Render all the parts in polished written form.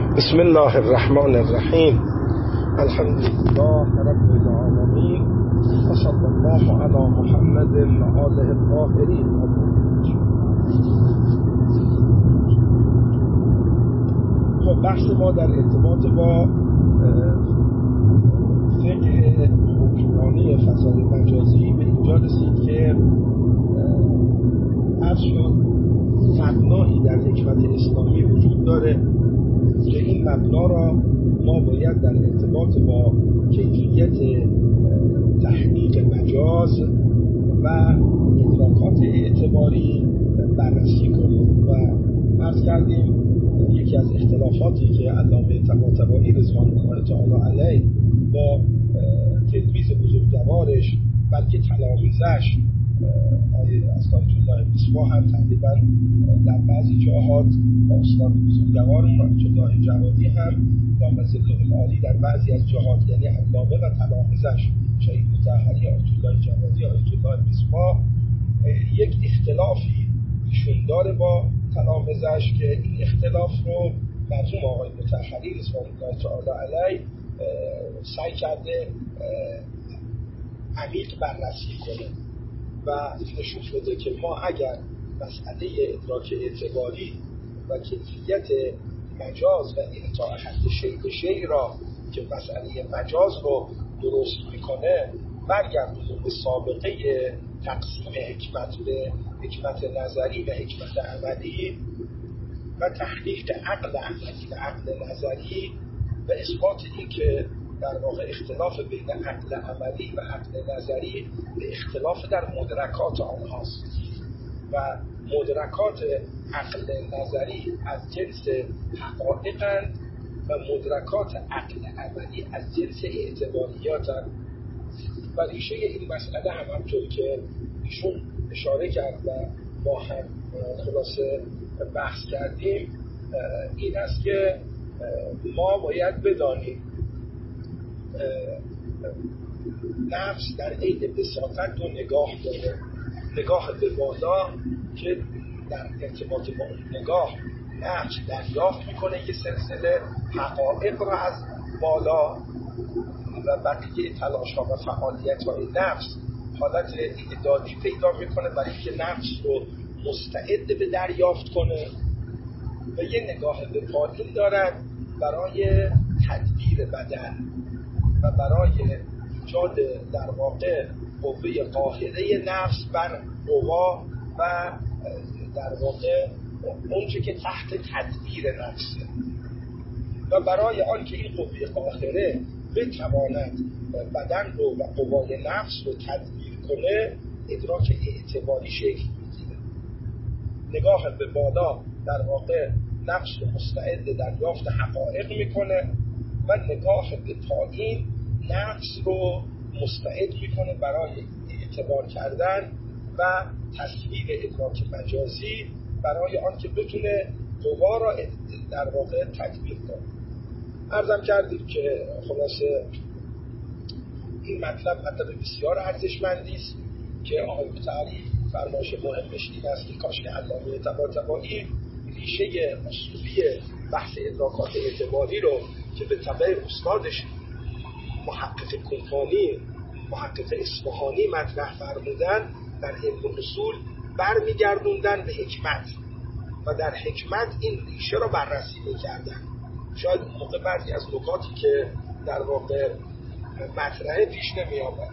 بسم الله الرحمن الرحیم. الحمد لله رب العالمین و صلی الله علی محمد و آله الطاهرین. خب بحث ما در ارتباط با فقه حکمرانی فضای مجازی به اینجا رسید که عرض شد مبنایی در حکمت اسلامی وجود داره که این مبنا را ما باید در ارتباط با کیفیت تحقیق مجاز و ادراکات اعتباری بررسی کنیم و عرض کردیم یکی از اختلافاتی که علامه طباطبایی رضوان الله تعالی علیه با تلمیذ بزرگوارش بلکه تلامذش آیه اسدالله مصباح هم تقریبا در بعضی جاهات با استاد بزرگوارمون آیه الله جوادی هم دامن ظله العالی در بعضی از جاهات، یعنی علامه و تلامذش شهید مطهری آیه الله جوادی آیه الله مصباح یک اختلافی ایشون داره با تلامذش که این اختلاف رو مرحوم آقای مطهری رضوان الله تعالی علیه سعی کرده عمیق بررسی کنه و نشون بده که ما اگر مسئله ادراک اعتباری و کیفیت مجاز و انتاء حد شیء به شیء را که مسئله مجاز رو درست میکنه برگردونیم به سابقه تقسیم حکمت به حکمت نظری و حکمت عملی و تحقیق عقل عملی و عقل نظری و اثبات این که در واقع اختلاف بین عقل عملی و عقل نظری به اختلاف در مدرکات آنهاست و مدرکات عقل نظری از جنس حقایقند و مدرکات عقل عملی از جنس اعتباریاتند و ریشه این مسئله همونطور که ایشون اشاره کرد و ما هم خلاصه بحث کردیم این است که ما باید بدانیم نفس در عین بساطت و نگاه داره، نگاه به بالا که در ارتباط با اون نگاه نفس دریافت میکنه یه سلسله حقایق رو از بالا و بقیه تلاش ها و فعالیت های نفس حالت اعدادی پیدا میکنه برای که نفس رو مستعد به دریافت کنه و یه نگاه به پایین دارن برای تدبیر بدن و برای ایجاد در واقع قوه قاهره نفس بر قوا و در واقع اونچه که تحت تدبیر نفسه و برای آن که این قوه قاهره بتواند بدن رو و قوای نفس رو تدبیر کنه ادراک اعتباری شکل میگیره. نگاه به بالا در واقع نفس رو مستعد دریافت حقایق میکنه و نگاه به پایین نفس رو مستعد میکنه برای اعتبار کردن و تصویر ادراک مجازی برای آن که بتونه قوا را در واقع تدبیر کنه. عرضم کردیم که خلاصه این مطلب بسیار ارزشمندی است که آقای مطهری فرمایش مهمش این است که کاش که علامه طباطبایی ریشه اصولی بحث ادراکات اعتباری رو که به تبع استادش محقق کنفانی محقق اصفهانی مطرح فرمودن در علم اصول برمیگردوندن به حکمت و در حکمت این ریشه رو بررسی میکردن. شاید موقع بعضی از نکاتی که در واقع مطرحه پیش نمی آمد.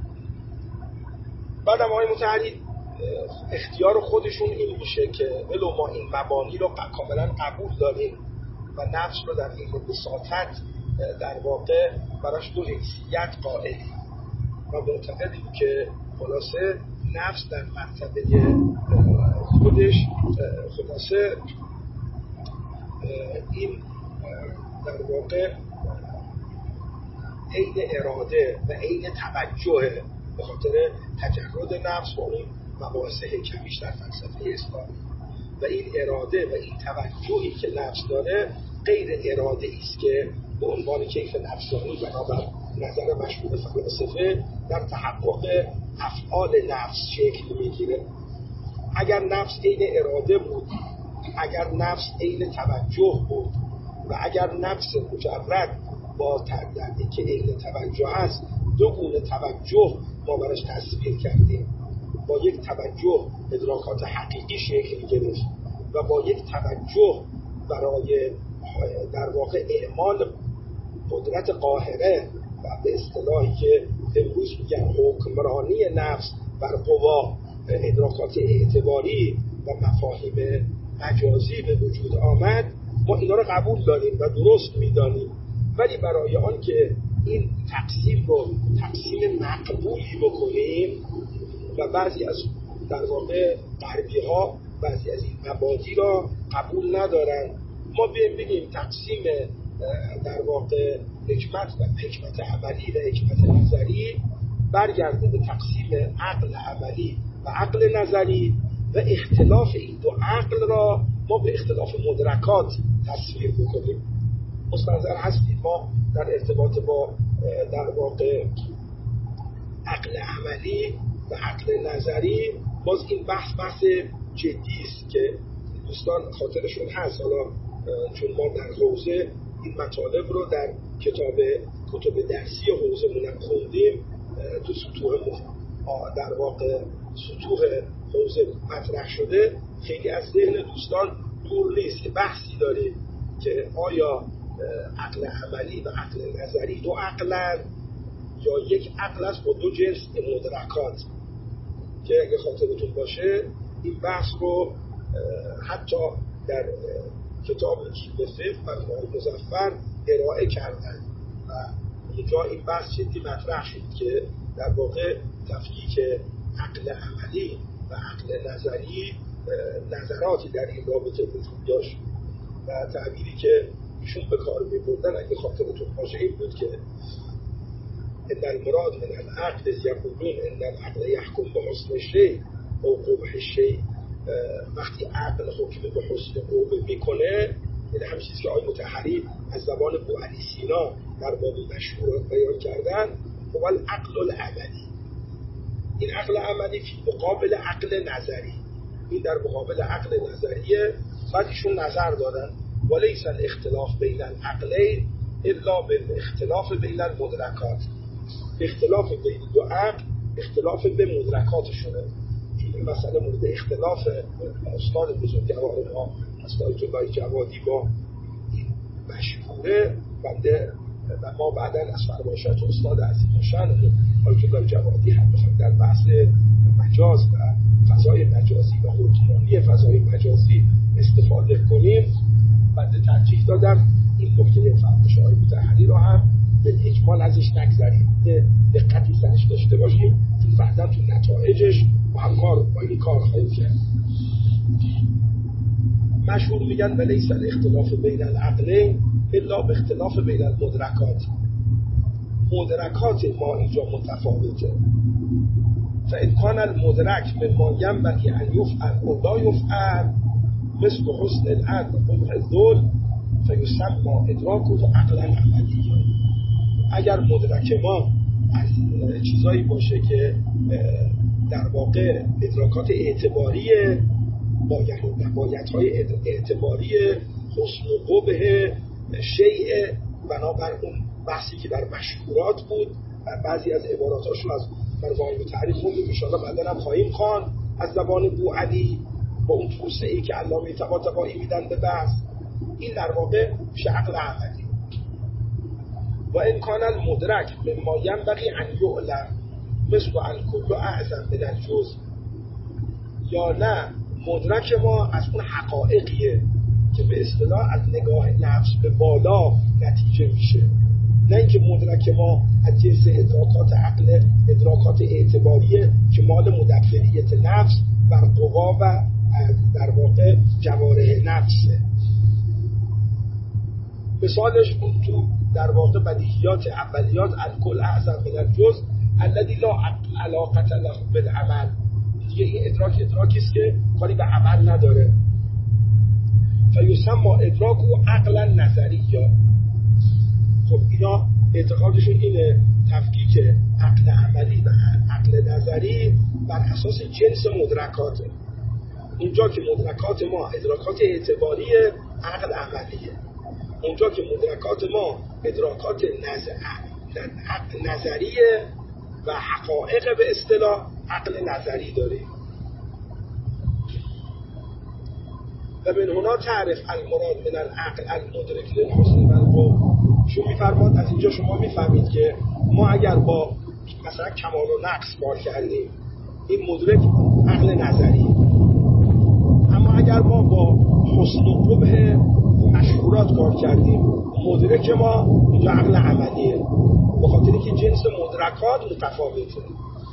بعد آقای مطهری اختیار خودشون این میشه که ولو ما این مبانی رو کاملا قبول داریم و نفس رو در این بساطت در واقع براش دو حیثیت قائلیم و معتقدیم که خلاصه نفس در مرتبه خودش خلاصه این در واقع عین اراده و عین توجه به خاطر تجرد نفس و اون مباحث حکمیش در فلسفه اسلامی و این اراده و این توجهی که نفس داره غیر اراده است که به عنوان کیف نفسانی بنابر نظر مشهور فلاسفه در تحقق افعال نفس شکل میگیره. اگر نفس عین اراده بود، اگر نفس عین توجه بود و و اگر نفس مجرد با در که علم توجه هست دو گونه توجه ما براش تصویر کردیم، با یک توجه ادراکات حقیقی شکل گرفت و با یک توجه برای در واقع اعمال قدرت قاهره و به اصطلاحی که امروز میگن حکمرانی نفس بر قوا ادراکات اعتباری و مفاهیم مجازی به وجود آمد. ما اینا رو قبول داریم و درست میدانیم، ولی برای آن که این تقسیم رو تقسیم مقبولی بکنیم و بعضی از در واقع غربی ها بعضی از این مبادی را قبول ندارن، ما بگیم تقسیم در واقع حکمت عملی و حکمت نظری برگرده به تقسیم عقل عملی و عقل نظری و اختلاف این دو عقل را ما به اختلاف مدرکات تصویر بکنیم. مستنظر هستید ما در ارتباط با در واقع عقل عملی و عقل نظری باز این بحث جدی است که دوستان خاطرشون هست. حالا چون ما در حوزه این مطالب رو در کتب درسی حوزه مونم خوندیم، تو سطوح در واقع سطوح حوزه مطرح شده، خیلی از ذهن دوستان دور نیست. یه بحثی داره که آیا عقل عملی و عقل نظری دو عقلن یا یک عقل است با دو جنس مدرکات، که اگه خاطرتون باشه این بحث رو حتی در کتاب اصول فقه و مظفر ارائه کردن و اینجا این بحث جدی مطرح شد که در واقع تفکیک عقل عملی و عقل نظری نظراتی در این رابطه وجود داشت و تعبیری که ایشون به کار می‌بردن اگه خاطرتون باشه این بود که ان المراد من العقل یقولون ان العقل یحکم به حسن الشیء او قبح الشیء. وقتی عقل حکم به حسن قبح میکنه، این همین چیزی که آقای مطهری از زبان ابوعلی سینا در باب مشهور بیان کردن، هو العقل العملی. این عقل عملی فی مقابل عقل نظری، این در مقابل عقل نظریه. بعد ایشون نظر دادن ولیس الاختلاف بین العقلین الا بالاختلاف بین المدرکات. اختلاف بین دو عقل اختلاف به مدرکاتشونه. این مسئله مورد اختلاف استاد بزرگوار ما استاد الله جوادی با این مشهوره بنده و ما بعدا از فرمایشات استاد عزیز شان آیت الله جوادی هم بخوایم در بحث مجاز و فضای مجازی و حکمرانی فضای مجازی استفاده کنیم، بنده ترجیح دادم این نکته فرمایش های مطهری رو هم به اجمال ازش نگذاریم، دقتی سرش داشته باشیم، چون بعدا تو نتایجش با این کار خواهیم کرد. مشهور میگن ولیس الاختلاف بین العقلین الا به اختلاف بین المدرکات. مدرکات ما اینجا متفاوته. فإن كان المدرک مما ينبغي أن يفعل و لا يفعل مثل حسن العقل و قبح الذل فيسمى ادراکه عقلا عملیا. اگر مدرک ما از چیزایی باشه که در واقع ادراکات اعتباریه، بایدهای اعتباری حسن و قبح شیء، بنابر اون بحثی که در مشهورات بود و بعضی از عباراتاشون از مرزای متحری خوندیم انشاءالله بعدن هم خواهیم خوان از زبان ابوعلی با اون توسعه‌ای که علامه طباطبایی میدن به بحث. این در واقع میشه عقل عملی. و ان کان المدرک مما ينبغي ان يعلم مثل الکل اعظم من الجزء، یا نه مدرک ما از اون حقایقیه که به اصطلاح از نگاه نفس به بالا نتیجه میشه، نه اینکه مدرک ما از جنس ادراکات اعتباریه که مال مدبریت نفس بر قوا و در واقع جوارح نفسه. مثالش اون تو در واقع بدیهیات اولیات الکل اعظم من الجزء الذی لا علاقة له بالعمل. دیگه این ادراکی است که کاری به عمل نداره. فیسمى ادراک و عقلا نظریا. خب اینا اعتقادشون اینه تفکیک عقل عملی و عقل نظری بر اساس جنس مدرکاته. اینجا که مدرکات ما ادراکات اعتباریه، عقل عملیه. اونجا که مدرکات ما ادراکات نظریه و حقایق به اصطلاح عقل نظری داریم. و من هنا تعرف المراد من العقل المدرک للحسن و القبح. شو میفرماد از اینجا شما میفهمید که ما اگر با مثلا کمال و نقص کار کردیم این مدرک عقل نظری، اما اگر ما با حسن و قبح مشهورات کار کردیم مدرک ما اینجا عقل عملیه، به خاطری که جنس مدرکات متفاوته.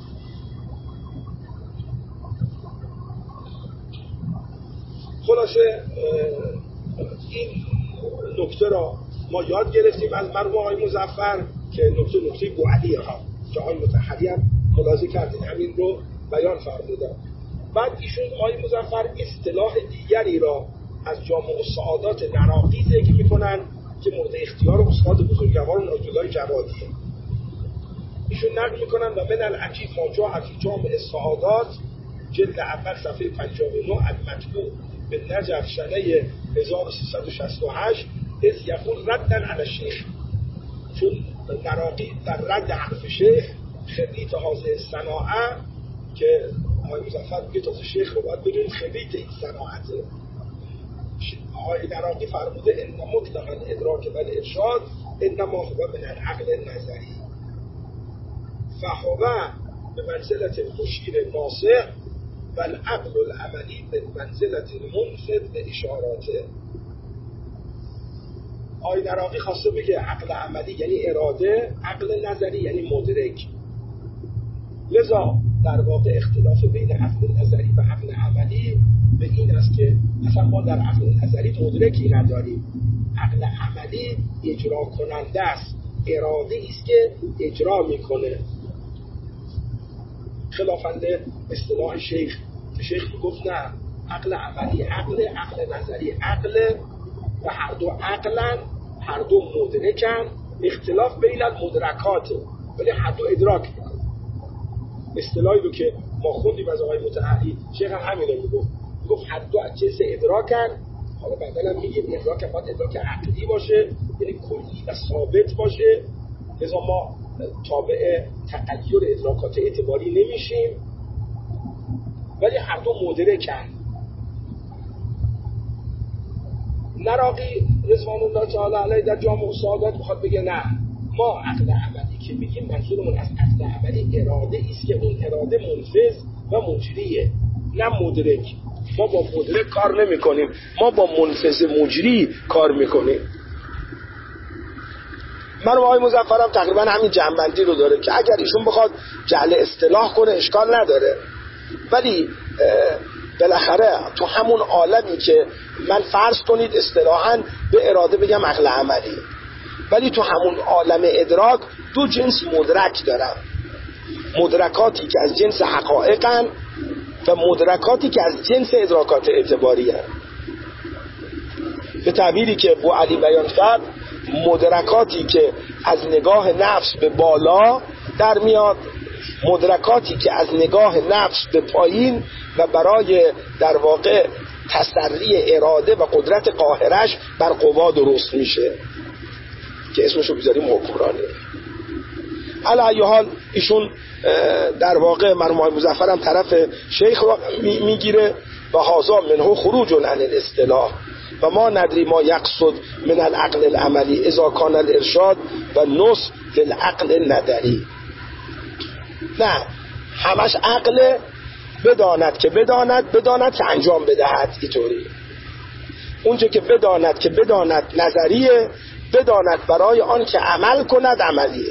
خلاصه این نکته را ما یاد گرفتیم از مرحوم آقای مظفر که نکته بوعلیه ها که آقای مطهری هم ملاحظه کردین همین رو بیان فرمودن. بعد ایشون آقای مظفر اصطلاح دیگری را از جامع السعادات نراقی ذکر میکنن که مورد اختیار استاد بزرگوار نایت‌الله جوادیه. ایشون نقل میکنن و من العجیب ما جاء فی جامع السعادات جلد اول صفحه 59 المطبوع به نجف سنه 1368 از یقول ردن علی الشیخ، چون نراقی در رد حرف شیخ خبیت حاضر صناعه که آقای مظفر میگه تازه شیخ رو باید بدونید خبیت این صناعته. آقای نراقی فرموده ان مطلق الادراک و الارشاد انما هو من العقل النظری فهو به منزلت المشیر ناصح و العقل العملی به منزلت المنفذ به اشاراته. آقای نراقی خواسته بگه عقل عملی یعنی اراده، عقل نظری یعنی مدرک. لذا در واقع اختلاف بین عقل نظری و عقل عملی به این است که اصلا ما در عقل نظری مدرکی نداریم، عقل عملی اجرا کننده است، اراده است که اجرا میکنه. خلافاً اصطلاح شیخ که شیخ میگفت نه عقل عملی عقل نظری عقل و هر دو عقلن، هر دو مدرکن، اختلاف بین المدرکات ولی هر دو ادراک میکنن. اصطلاحی رو که ما خوندیم از آقای مطهری شیخ هم همین رو میگفت هر دو از جنس ادراکن. حالا بعدا هم میگیم ادراک باید ادراک عقلی باشه یعنی کلی و ثابت باشه، لذا ما تابع تغییر ادراکات اعتباری نمیشیم، ولی هر دو مدرکن. نراقی رضوان الله تعالی علیه در جامع السعادات میخواد بگه نه ما عقل عملی که میگیم منظورمون از عقل عملی اراده است که اون اراده منفذ و مجریه، نه مدرک. ما با مدرک کار نمی کنیم، ما با منفذ مجری کار میکنیم. من و آقای مظفر هم تقریبا همین جنبندی رو داره که اگر ایشون بخواد جعل اصطلاح کنه اشکال نداره، ولی بالاخره تو همون عالمی که من فرض کنید اصطلاحاً به اراده بگم عقل عملی، ولی تو همون عالم ادراک دو جنس مدرک دارم، مدرکاتی که از جنس حقایقن و مدرکاتی که از جنس ادراکات اعتباری هن. به تعبیری که بوعلی بیان کرد مدرکاتی که از نگاه نفس به بالا در میاد، مدرکاتی که از نگاه نفس به پایین و برای در واقع تسری اراده و قدرت قاهرش بر قوا درست میشه که اسمشو بذاریم حکمرانی. علی حال ایشون در واقع مرحوم آقای مظفر هم طرف شیخ رو میگیره و هذا منه خروج عن الاصطلاح و ما ندری ما یقصد من العقل العملی اذا کان الارشاد و نص للعقل النظری. نه همش عقل بداند که بداند که انجام بدهد، اینطوری. اونجا که بداند نظریه، بداند برای آن که عمل کند عملیه.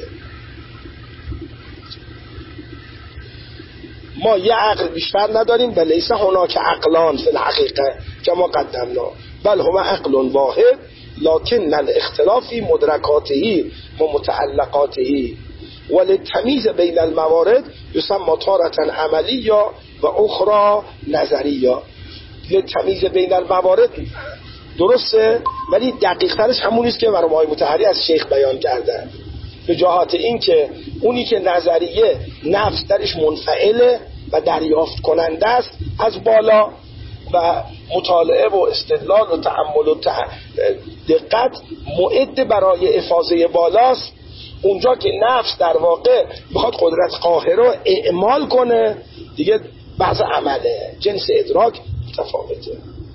ما یه عقل بیشتر نداریم و لیس هناک عقلان فی الحقیقه کما قدمنا بل هو عقل واحد لكن الاختلاف فی مدرکاته و متعلقاته وللتمیز بین الموارد یسمى تارة عملیه و اخرى نظریه. للتمیز بین الموارد درسته، ولی دقیق ترش همونیست که مرحوم آقای مطهری از شیخ بیان کردن، به جهات این که اونی که نظریه نفس درش منفعله و دریافت کننده است از بالا و مطالعه و استدلال و تأمل و دقت معد برای افاضه بالاست، اونجا که نفس در واقع میخواد قدرت قاهره رو اعمال کنه دیگه بعض عمله، جنس ادراک متفاوته.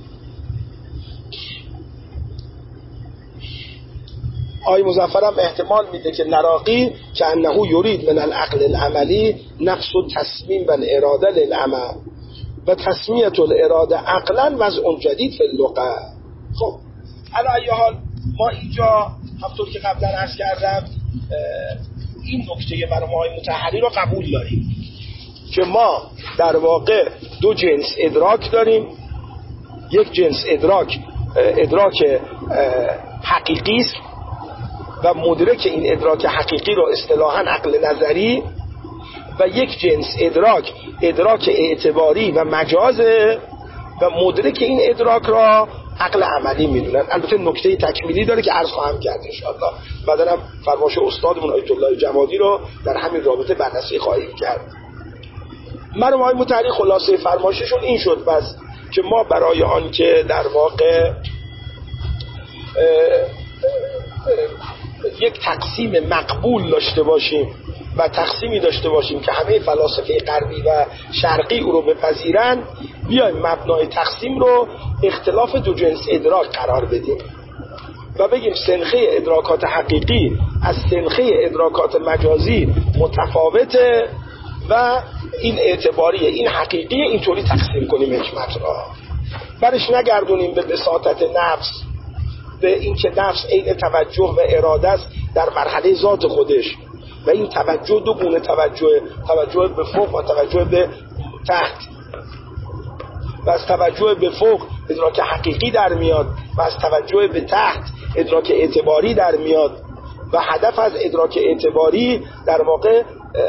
آقای مظفرم احتمال میده که نراقی که انه یرید من العقل العملی نفس تصمیم و الاراده للعمل و تصمیت الاراده عقلا وضع جدید فی اللغه. خب علی حال ما اینجا همطور که قبلا عرض کردم این نکته مرحوم آقای مطهری رو قبول داریم که ما در واقع دو جنس ادراک داریم. یک جنس ادراک حقیقی است و مدرک این ادراک حقیقی رو اصطلاحاً عقل نظری، و یک جنس ادراک اعتباری و مجازه و مدرک این ادراک را عقل عملی میدونن. البته نکته تکمیلی داره که عرض خواهم کرد انشاءالله، بعدم فرمایش استادمون آیت الله جوادی رو در همین رابطه بررسی خواهیم کرد. مرحوم آقای مطهری خلاصه فرمایششون این شد بس که ما برای آن که در واقع یک تقسیم مقبول داشته باشیم و تقسیمی داشته باشیم که همه فلاسفه غربی و شرقی او رو بپذیرن، بیایم مبنای تقسیم رو اختلاف دو جنس ادراک قرار بدیم و بگیم سنخه ادراکات حقیقی از سنخه ادراکات مجازی متفاوته و این اعتباریه، این حقیقیه، اینطوری تقسیم کنیم حکمت را. برش نگردونیم به بساطت نفس، به این که نفس عین توجه و اراده است در مرحله ذات خودش و این توجه دو گونه توجه به فوق و توجه به تحت، و از توجه به فوق ادراک حقیقی در میاد و از توجه به تحت ادراک اعتباری در میاد و هدف از ادراک اعتباری در واقع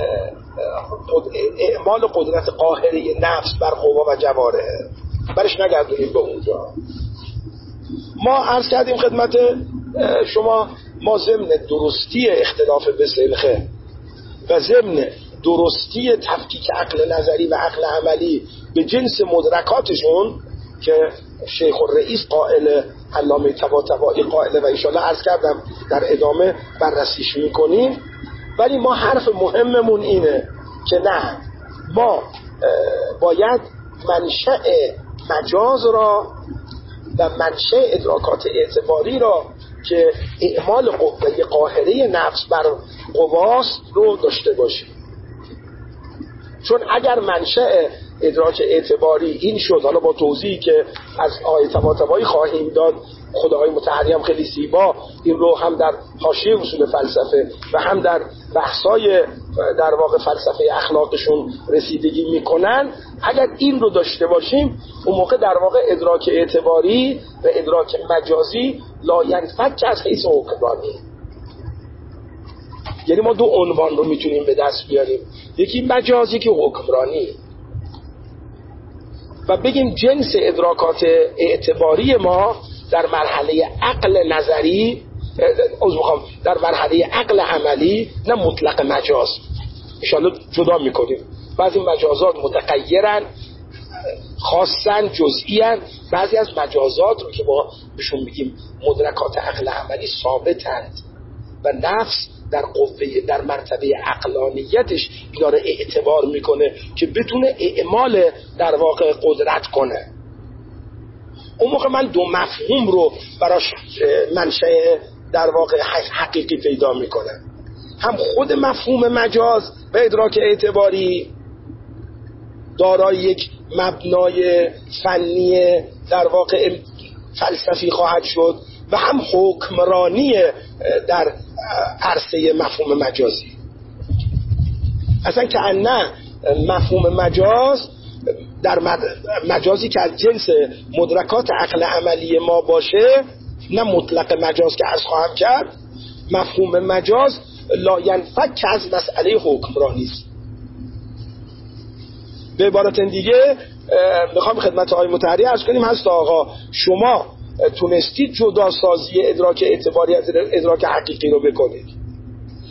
اعمال قدرت قاهره نفس بر قوا و جواره. برش نگردونیم به اونجا. ما عرض کردیم خدمت شما، ما ضمن درستی اختلاف به سنخه و ضمن درستی تفکیک عقل نظری و عقل عملی به جنس مدرکاتشون که شیخ الرئیس قائل، علامه طباطبایی قائل و انشاءالله عرض کردم در ادامه بررسیش میکنیم، ولی ما حرف مهممون اینه که نه، ما باید منشأ مجاز را و منشأ ادراکات اعتباری را که اعمال قوه قاهره نفس بر قواست رو داشته باشیم. چون اگر منشأ ادراک اعتباری این شد، حالا با توضیحی که از آیه طباطبایی خواهیم داد، خدای مطهری هم خیلی زیبا این رو هم در حاشیه اصول فلسفه و هم در بحثای در واقع فلسفه اخلاقشون رسیدگی میکنن، اگر این رو داشته باشیم اون موقع در واقع ادراک اعتباری و ادراک مجازی لا ینفک از حیث حکمرانی. یعنی ما دو عنوان رو میتونیم به دست بیاریم، یکی مجازی که حکمرانی، و بگیم جنس ادراکات اعتباری ما در مرحله عقل نظری، در مرحله عقل عملی، نه مطلق مجاز، انشاءالله جدا میکنیم. بعضی مجازات متغیرن، خاصن، جزئیان. بعضی از مجازات رو که ما بهشون میگیم مدرکات عقل عملی ثابتند و نفس در قوه در مرتبه عقلانیتش داره اعتبار میکنه که بتونه اعمال در واقع قدرت کنه. اون موقع من دو مفهوم رو براش منشأ در واقع حقیقی پیدا میکنم، هم خود مفهوم مجاز و ادراک اعتباری دارای یک مبنای فنی در واقع فلسفی خواهد شد و هم حکمرانی در عرصه مفهوم مجازی. اصلا که نه مفهوم مجاز در مجازی که از جنس مدرکات عقل عملی ما باشه، نه مطلق مجاز که از خواهم کرد، مفهوم مجاز لا ینفک از مسئله حکمرانی است. به عبارت دیگه میخوام خدمت آقای مطهری عرض کنیم، هست آقا شما تونستید جدا سازی ادراک اعتباری از ادراک حقیقی رو بکنید،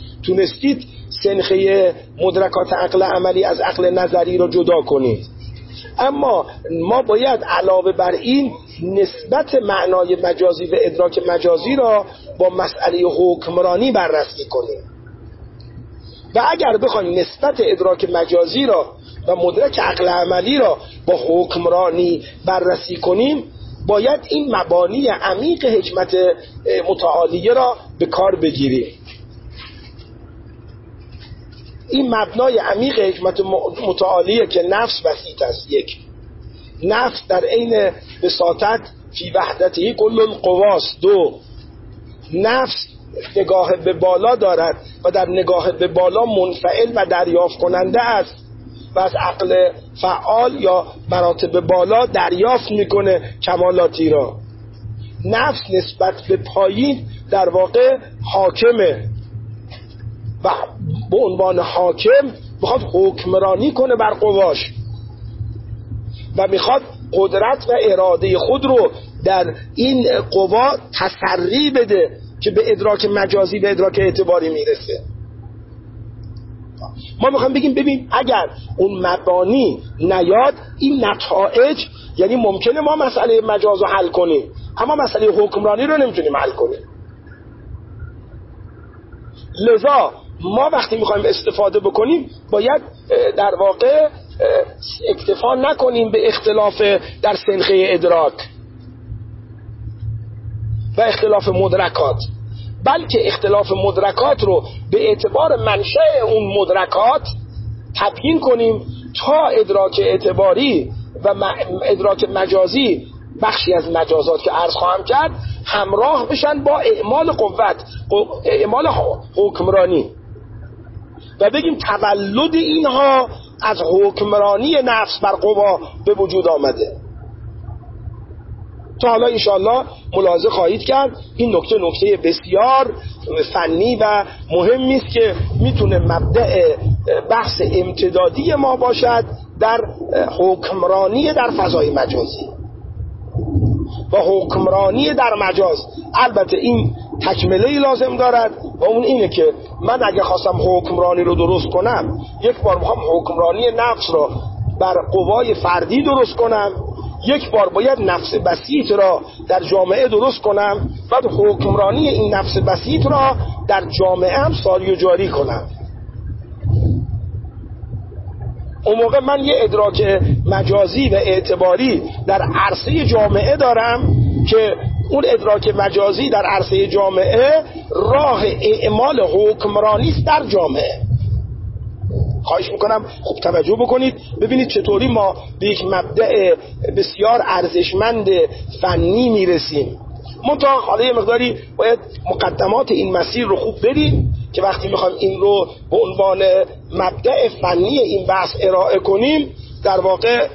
تونستید سنخه مدرکات عقل عملی از عقل نظری رو جدا کنید، اما ما باید علاوه بر این نسبت معنای مجازی و ادراک مجازی را با مسئله حکمرانی بررسی کنیم و اگر بخوایم نسبت ادراک مجازی را و مدرک عقل عملی را با حکمرانی بررسی کنیم باید این مبانی عمیق حکمت متعالیه را به کار بگیریم. این مبنای عمیق حکمت متعالیه که نفس بسیط است. یک، نفس در عین بساطت فی وحدته کل القواس. دو، نفس نگاه به بالا دارد و در نگاه به بالا منفعل و دریافت کننده است و از عقل فعال یا مراتب بالا دریافت میکنه کمالاتی را. نفس نسبت به پایین در واقع حاکمه و به عنوان حاکم میخواد حکمرانی کنه بر قواش و میخواد قدرت و اراده خود رو در این قوا تسری بده که به ادراک مجازی و ادراک اعتباری میرسه. ما میخوام بگیم ببین اگر اون مبانی نیاد این نتایج، یعنی ممکنه ما مسئله مجاز رو حل کنیم اما مسئله حکمرانی رو نمیتونیم حل کنیم. لذا ما وقتی میخوایم استفاده بکنیم باید در واقع اکتفا نکنیم به اختلاف در سنخه ادراک و اختلاف مدرکات، بلکه اختلاف مدرکات رو به اعتبار منشأ اون مدرکات تبیین کنیم تا ادراک اعتباری و ادراک مجازی، بخشی از مجازات که عرض خواهم کرد، همراه بشن با اعمال قوت، اعمال حکمرانی و بگیم تولد اینها از حکمرانی نفس بر قوا به وجود آمده. تا حالا انشاءالله ملاحظه خواهید کرد این نکته بسیار فنی و مهمی است که میتونه مبدأ بحث امتدادی ما باشد در حکمرانی در فضای مجازی و حکمرانی در مجاز. البته این تکمله لازم دارد و اون اینه که من اگه خواستم حکمرانی رو درست کنم، یک بار میخوام حکمرانی نفس را بر قوای فردی درست کنم، یک بار باید نفس بسیط را در جامعه درست کنم، بعد حکمرانی این نفس بسیط را در جامعه هم ساری و جاری کنم. اون موقع من یه ادراک مجازی و اعتباری در عرصه جامعه دارم که اون ادراک مجازی در عرصه جامعه راه اعمال حکمرانی است در جامعه. خواهش میکنم خوب توجه بکنید ببینید چطوری ما به یک مبدأ بسیار ارزشمند فنی میرسیم. منتها حالا یه مقداری باید مقدمات این مسیر رو خوب بریم که وقتی میخوایم این رو به عنوان مبدأ فنی این بحث ارائه کنیم در واقع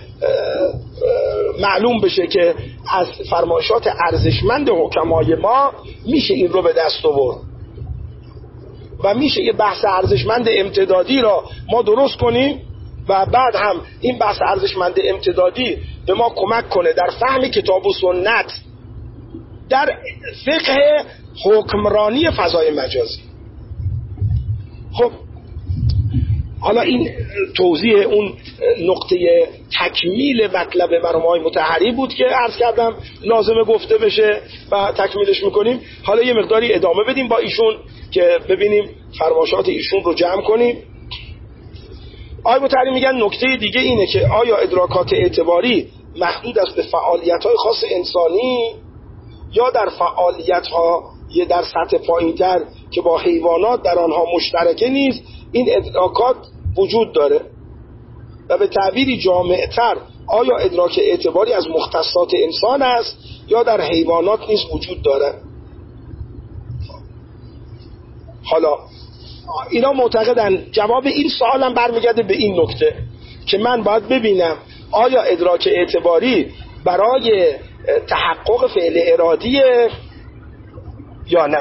معلوم بشه که از فرمایشات ارزشمند حکمای ما میشه این رو به دست آورد و میشه یه بحث ارزشمند امتدادی را ما درست کنیم و بعد هم این بحث ارزشمند امتدادی به ما کمک کنه در فهم کتاب و سنت در فقه حکمرانی فضای مجازی. خب حالا این توضیح اون نقطه تکمیل مطلب مرحوم مطهری بود که عرض کردم لازمه گفته بشه و تکمیلش میکنیم. حالا یه مقداری ادامه بدیم با ایشون که ببینیم فرمایشات ایشون رو جمع کنیم. آقای مطهری میگن نکته دیگه اینه که آیا ادراکات اعتباری محدود است به فعالیت‌های خاص انسانی یا در فعالیت‌ها یه در سطح پایین‌تر که با حیوانات در آنها مشترکه نیز این ادراکات وجود داره و به تعبیری جامع‌تر آیا ادراک اعتباری از مختصات انسان است یا در حیوانات نیز وجود داره؟ حالا اینا معتقدن جواب این سوال هم برمیگرده به این نکته که من باید ببینم آیا ادراک اعتباری برای تحقق فعل ارادیه یا نه.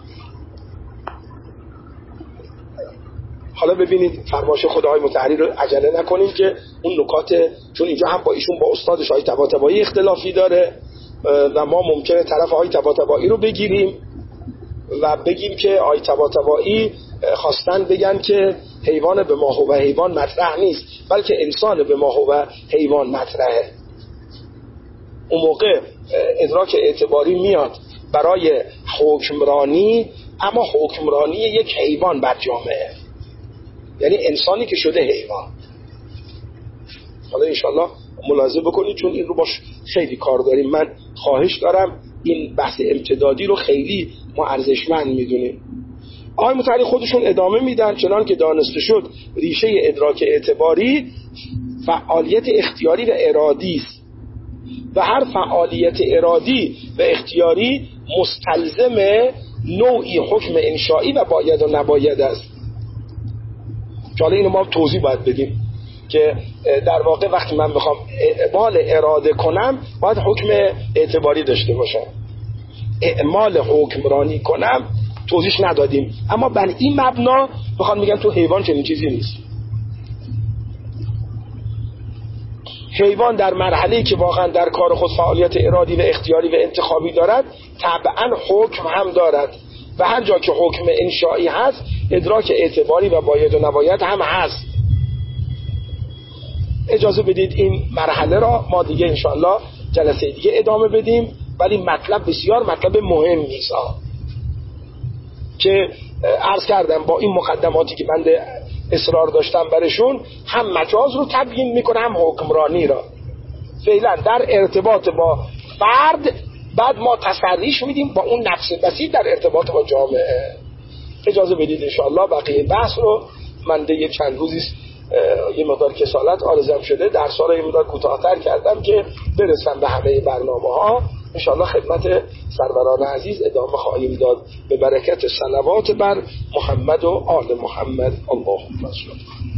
حالا ببینید فرمایش خدای مطهری رو عجله نکنیم که اون نکات، چون اینجا هم با ایشون با استادش آقای طباطبایی اختلافی داره و ما ممکنه طرف آقای طباطبایی رو بگیریم و بگیم که آقای طباطبایی خواستن بگن که حیوان به ما هو حیوان مطرح نیست، بلکه انسان به ما هو حیوان مطرحه. اون موقع ادراک اعتباری میاد برای حکمرانی، اما حکمرانی یک حیوان بر جامعه، یعنی انسانی که شده حیوان. حالا انشالله ملاحظه بکنید چون این رو باش خیلی کار داریم. من خواهش دارم این بحث امتدادی رو خیلی ما ارزشمند میدونیم. آقای متعلی خودشون ادامه میدن چنان که دانسته شد ریشه ادراک اعتباری فعالیت اختیاری و ارادی است و هر فعالیت ارادی و اختیاری مستلزم نوعی حکم انشایی و باید و نباید است. حالا اینو ما توضیح باید بدیم که در واقع وقتی من بخوام اعمال اراده کنم باید حکم اعتباری داشته باشم. اعمال حکمرانی کنم توضیحش ندادیم، اما بر این مبنا بخوام میگم تو حیوان چنین چیزی نیست. حیوان در مرحله‌ای که واقعا در کار خود فعالیت ارادی و اختیاری و انتخابی دارد طبعا حکم هم دارد و هر جا که حکم انشایی هست ادراک اعتباری و باید و نباید هم هست. اجازه بدید این مرحله را ما دیگه انشاءالله جلسه دیگه ادامه بدیم، ولی مطلب بسیار مطلب مهم نیست که عرض کردم با این مقدماتی که من اصرار داشتم برشون هم مجاز رو تبیین میکنه هم حکمرانی را. فعلا در ارتباط با فرد بعد ما تسریش میدیم با اون نفس بسیط در ارتباط با جامعه. اجازه بدید انشاءالله بقیه بحث رو من دیگه چند روزی یه مقدار کسالت آرزم شده درس‌ها رو یه مقدار کوتاه‌تر کردم که برسم به همه برنامه‌ها. انشاءالله خدمت سروران عزیز ادامه خواهیم داد به برکت صلوات بر محمد و آل محمد. اللهم صل